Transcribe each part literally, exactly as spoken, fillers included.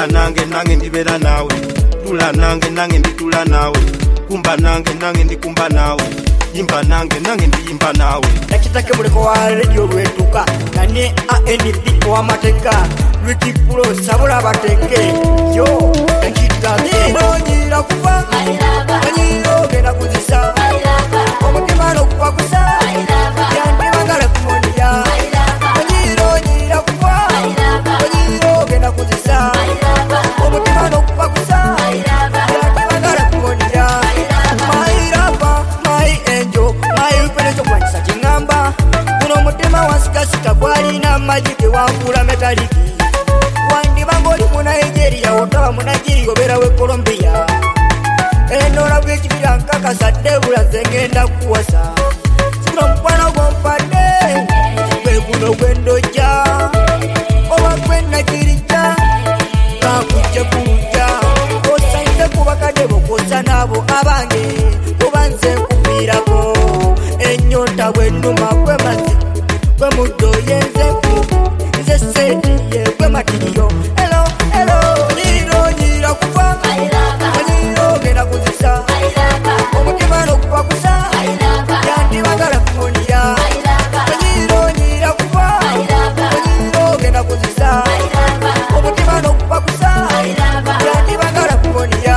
tula nange nange ndibera nawe tula nange nange nditula nawe kumba nange nange ndikumba nawe imba nange nange ndiyimba nawe nakitake muleko wa radio lwetuka nane A N B wa mateka Wikipulo sabula bateke yo nakitake nonyira kufa nonyiro gena kuzisa omutima no kufa kusa yandi bagala kumonia nonyiro nyira kufa nonyiro gena kuzisa omutima no kufa kusa yandi bagala kumonia mairapa mai enjo mai uperezo kwanisa chingamba kuno mutima wasikasika kwali na majike wakula metaliki wandi bangoli mu Nigeria otawa mu Nigeria obera we Colombia enora bwekibira nkakasa debula zengenda kuwasa sino mwana gompade we kuno gwendoja owa kwenda kirija kakuje kuja osaite kubakade bokosa nabo abange kubanze kubirako enyota bwenduma kwemazi kwe mudo yenze ku nze sedi ye kwe matiriyo hello hello niro nyira kufa niro gena kuzisa omutima no kufa kusa yandi bagala kumonia niro nyira kufa niro gena kuzisa omutima no kufa kusa yandi bagala kumonia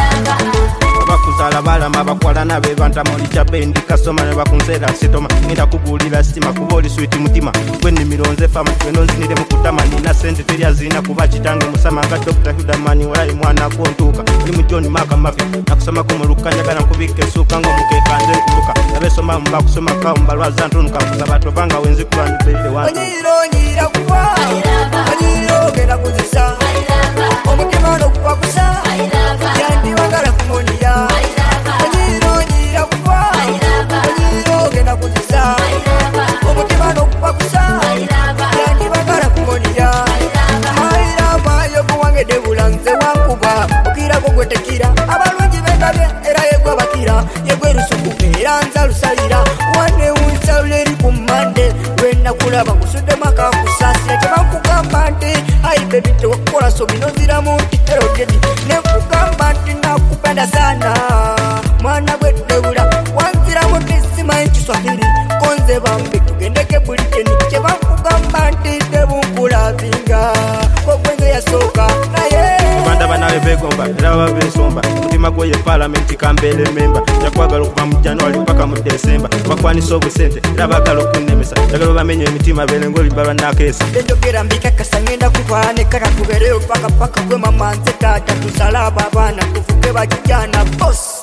bakuzala balama bakwala nabe banta moli chabendi kasoma ne bakunzera sitoma ngenda kugulira stima kuboli sweet mutima kwenni mironze fama tweno zinire mukutama nina sente teria zina kuba kitange musama nga Doctor Hudamani wali mwana kontuka oli mu John Maka mafi nakusoma ko mulukanya kana kubike suka ngo mukekanze kuruka nabesoma mba kusoma ka mbalwaza ntunuka kuzabato banga wenzi kwandi bele wantu nyiro nyira kufa nyiro gena kuzisa omutima no kufa kusa yandi bagala kumonia nyiro nyira kufa nyiro gena kuzisa omutima no kufa kusa yandi bagala kumonia maira mayo kuwange debula nze wankuba okira ko gwetekira abalungi bendabye era yegwa bakira yegwe rusuku era nza lusalira wane unsalleri kumande wenda kulaba kusude maka kusasi yakubakugamba nti ai baby tewakola so bino ziramu nti erogedi nekugamba nti nakupenda sana mwana gwedebula wanziramu tisima enkiswahili konze bambi tugendeke bulikeni kyebakugamba nti tebunkulabinga kokwenze yasoka naye banda banawe begomba era babesomba mutima gwe parliament kambele member yakwagala okuva mu January mpaka mu December bakwanisa obusente era bagala okunemesa yagala bamenye emitima belengo libalwa nakesa ndogera mbika kasangenda kukwane kaka kubereo paka paka gwe mama nze tata tusalaba bana tufuke bajana boss